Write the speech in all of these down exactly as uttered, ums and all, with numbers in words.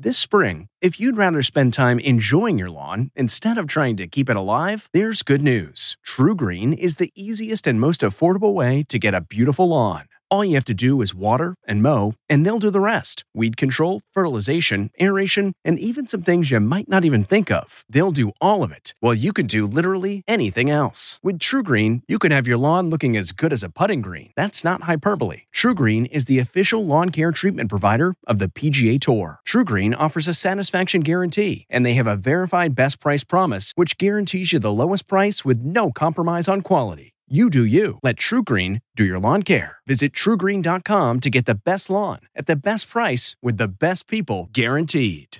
This spring, if you'd rather spend time enjoying your lawn instead of trying to keep it alive, there's good news. TruGreen is the easiest and most affordable way to get a beautiful lawn. All you have to do is water and mow, and they'll do the rest. Weed control, fertilization, aeration, and even some things you might not even think of. They'll do all of it, while you can do literally anything else. With TruGreen, you can have your lawn looking as good as a putting green. That's not hyperbole. TruGreen is the official lawn care treatment provider of the P G A Tour. TruGreen offers a satisfaction guarantee, and they have a verified best price promise, which guarantees you the lowest price with no compromise on quality. You do you. Let TruGreen do your lawn care. Visit True Green dot com to get the best lawn at the best price with the best people guaranteed.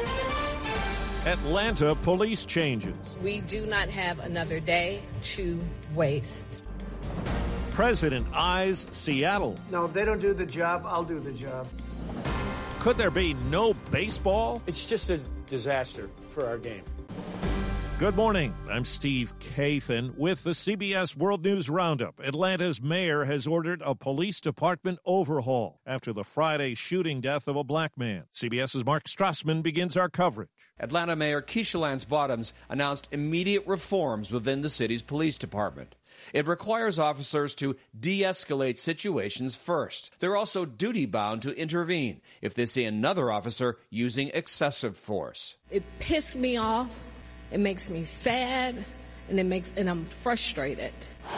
Atlanta police changes. We do not have another day to waste. President eyes Seattle. No, if they don't do the job, I'll do the job. Could there be no baseball? It's just a disaster for our game. Good morning. I'm Steve Kathan with the C B S World News Roundup. Atlanta's mayor has ordered a police department overhaul after the Friday shooting death of a black man. CBS's Mark Strassman begins our coverage. Atlanta Mayor Keisha Lance Bottoms announced immediate reforms within the city's police department. It requires officers to de-escalate situations first. They're also duty-bound to intervene if they see another officer using excessive force. It pissed me off. It makes me sad, and it makes, and I'm frustrated.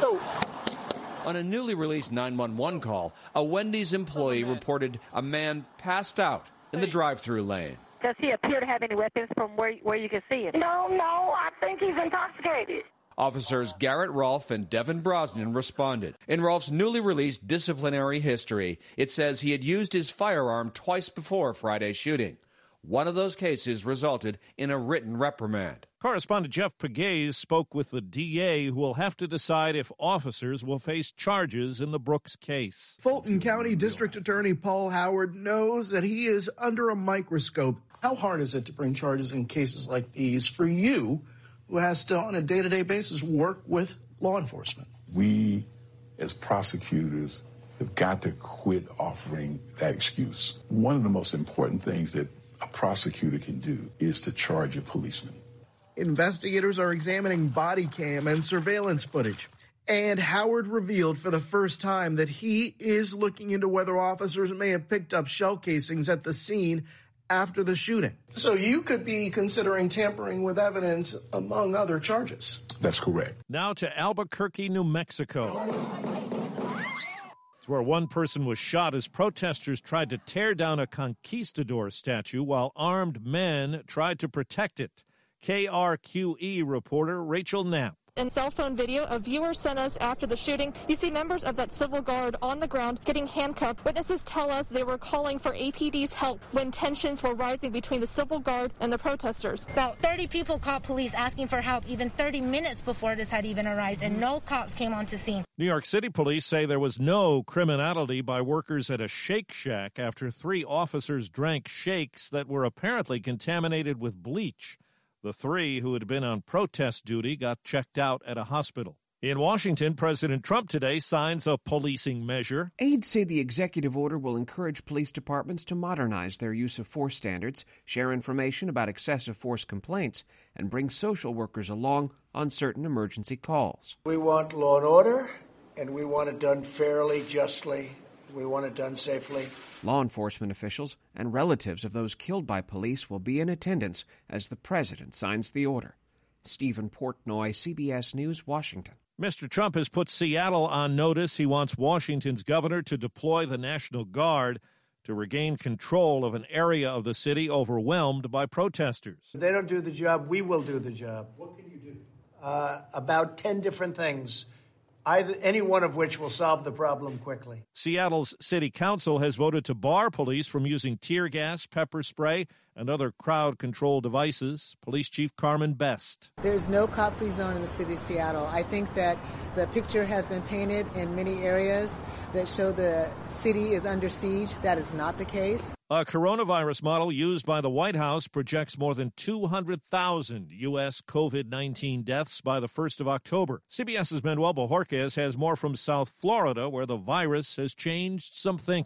On a newly released nine one one call, a Wendy's employee reported a man passed out in the drive-through lane. Does he appear to have any weapons from where where you can see him? No, no, I think he's intoxicated. Officers Garrett Rolfe and Devin Brosnan responded. In Rolfe's newly released disciplinary history, it says he had used his firearm twice before Friday's shooting. One of those cases resulted in a written reprimand. Correspondent Jeff Pegues spoke with the D A, who will have to decide if officers will face charges in the Brooks case. Fulton County District Attorney Paul Howard knows that he is under a microscope. How hard is it to bring charges in cases like these for you, who has to, on a day-to-day basis, work with law enforcement? We, as prosecutors, have got to quit offering that excuse. One of the most important things that a prosecutor can do is to charge a policeman. Investigators are examining body cam and surveillance footage. And Howard revealed for the first time that he is looking into whether officers may have picked up shell casings at the scene after the shooting. So you could be considering tampering with evidence, among other charges. That's correct. Now to Albuquerque, New Mexico. It's where one person was shot as protesters tried to tear down a conquistador statue while armed men tried to protect it. K R Q E reporter Rachel Knapp. In cell phone video a viewer sent us after the shooting, you see members of that civil guard on the ground getting handcuffed. Witnesses tell us they were calling for A P D's help when tensions were rising between the civil guard and the protesters. About thirty people called police asking for help even thirty minutes before this had even arisen, and no cops came onto scene. New York City police say there was no criminality by workers at a Shake Shack after three officers drank shakes that were apparently contaminated with bleach. The three who had been on protest duty got checked out at a hospital. In Washington, President Trump today signs a policing measure. Aides say the executive order will encourage police departments to modernize their use of force standards, share information about excessive force complaints, and bring social workers along on certain emergency calls. We want law and order, and we want it done fairly, justly. We want it done safely. Law enforcement officials and relatives of those killed by police will be in attendance as the president signs the order. Stephen Portnoy, C B S News, Washington. Mister Trump has put Seattle on notice. He wants Washington's governor to deploy the National Guard to regain control of an area of the city overwhelmed by protesters. If they don't do the job, we will do the job. What can you do? Uh, about ten different things. Either, any one of which will solve the problem quickly. Seattle's city council has voted to bar police from using tear gas, pepper spray, and other crowd control devices. Police Chief Carmen Best. There's no cop-free zone in the city of Seattle. I think that the picture has been painted in many areas that show the city is under siege. That is not the case. A coronavirus model used by the White House projects more than two hundred thousand U S COVID nineteen deaths by the first of October. CBS's Manuel Bojorquez has more from South Florida, where the virus has changed some thinking.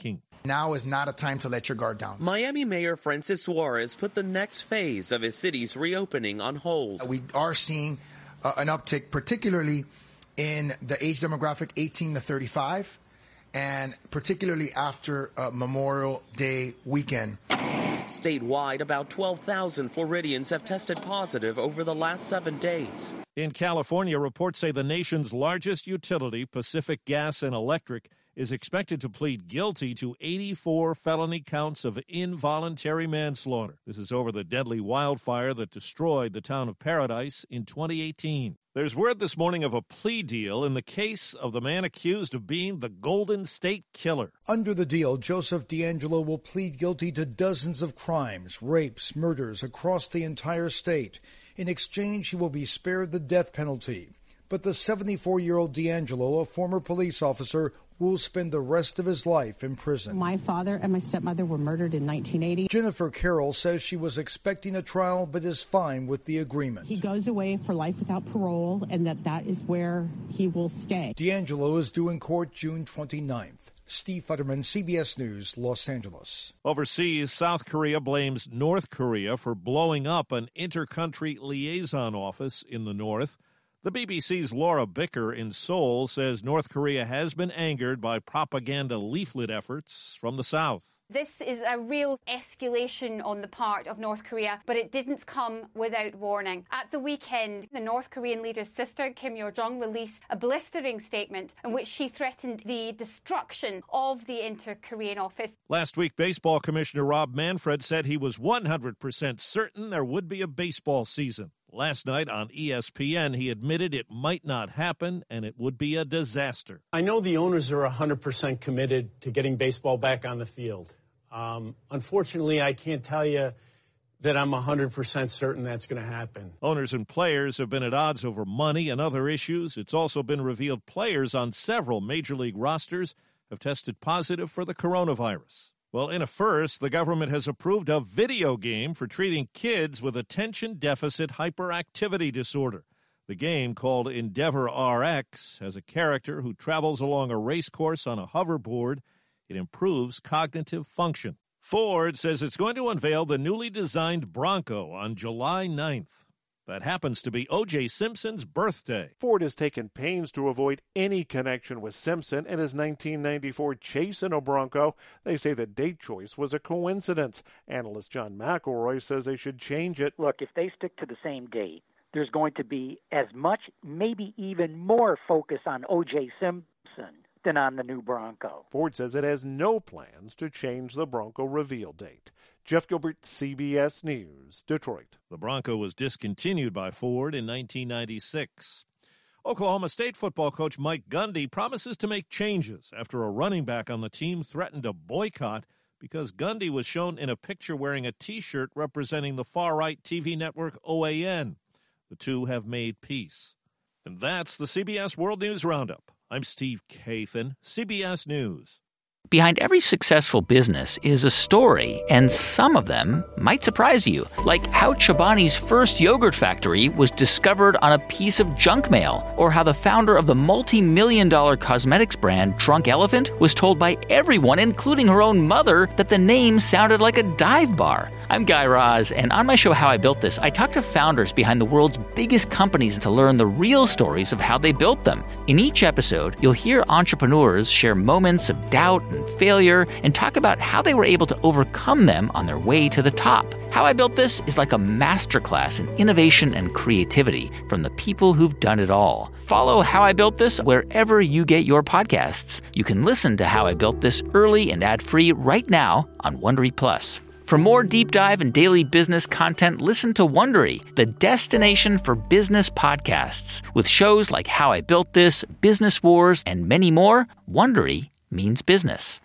Now is not a time to let your guard down. Miami Mayor Francis Suarez put the next phase of his city's reopening on hold. We are seeing uh, an uptick, particularly in the age demographic eighteen to thirty-five, and particularly after uh, Memorial Day weekend. Statewide, about twelve thousand Floridians have tested positive over the last seven days. In California, reports say the nation's largest utility, Pacific Gas and Electric, is expected to plead guilty to eighty-four felony counts of involuntary manslaughter. This is over the deadly wildfire that destroyed the town of Paradise in twenty eighteen. There's word this morning of a plea deal in the case of the man accused of being the Golden State Killer. Under the deal, Joseph DeAngelo will plead guilty to dozens of crimes, rapes, murders across the entire state. In exchange, he will be spared the death penalty. But the seventy-four-year-old DeAngelo, a former police officer, will spend the rest of his life in prison. My father and my stepmother were murdered in nineteen eighty. Jennifer Carroll says she was expecting a trial but is fine with the agreement. He goes away for life without parole, and that that is where he will stay. DeAngelo is due in court June twenty-ninth. Steve Futterman, C B S News, Los Angeles. Overseas, South Korea blames North Korea for blowing up an inter-country liaison office in the north. The B B C's Laura Bicker in Seoul says North Korea has been angered by propaganda leaflet efforts from the South. This is a real escalation on the part of North Korea, but it didn't come without warning. At the weekend, the North Korean leader's sister, Kim Yo-jong, released a blistering statement in which she threatened the destruction of the inter-Korean office. Last week, Baseball Commissioner Rob Manfred said he was one hundred percent certain there would be a baseball season. Last night on E S P N, he admitted it might not happen and it would be a disaster. I know the owners are one hundred percent committed to getting baseball back on the field. Um, unfortunately, I can't tell you that I'm one hundred percent certain that's going to happen. Owners and players have been at odds over money and other issues. It's also been revealed players on several major league rosters have tested positive for the coronavirus. Well, in a first, the government has approved a video game for treating kids with attention deficit hyperactivity disorder. The game, called Endeavor R X, has a character who travels along a race course on a hoverboard. It improves cognitive function. Ford says it's going to unveil the newly designed Bronco on July ninth. That happens to be O J Simpson's birthday. Ford has taken pains to avoid any connection with Simpson and his nineteen ninety-four chase in a Bronco. They say the date choice was a coincidence. Analyst John McElroy says they should change it. Look, if they stick to the same date, there's going to be as much, maybe even more focus on O J Simpson than on the new Bronco. Ford says it has no plans to change the Bronco reveal date. Jeff Gilbert, C B S News, Detroit. The Bronco was discontinued by Ford in nineteen ninety-six. Oklahoma State football coach Mike Gundy promises to make changes after a running back on the team threatened a boycott because Gundy was shown in a picture wearing a T-shirt representing the far-right T V network O A N. The two have made peace. And that's the C B S World News Roundup. I'm Steve Kathan, C B S News. Behind every successful business is a story, and some of them might surprise you. Like how Chobani's first yogurt factory was discovered on a piece of junk mail, or how the founder of the multi-million dollar cosmetics brand Drunk Elephant was told by everyone, including her own mother, that the name sounded like a dive bar. I'm Guy Raz, and on my show How I Built This, I talk to founders behind the world's biggest companies to learn the real stories of how they built them. In each episode, you'll hear entrepreneurs share moments of doubt and failure and talk about how they were able to overcome them on their way to the top. How I Built This is like a masterclass in innovation and creativity from the people who've done it all. Follow How I Built This wherever you get your podcasts. You can listen to How I Built This early and ad-free right now on Wondery Plus. For more deep dive and daily business content, listen to Wondery, the destination for business podcasts. With shows like How I Built This, Business Wars, and many more, Wondery means business.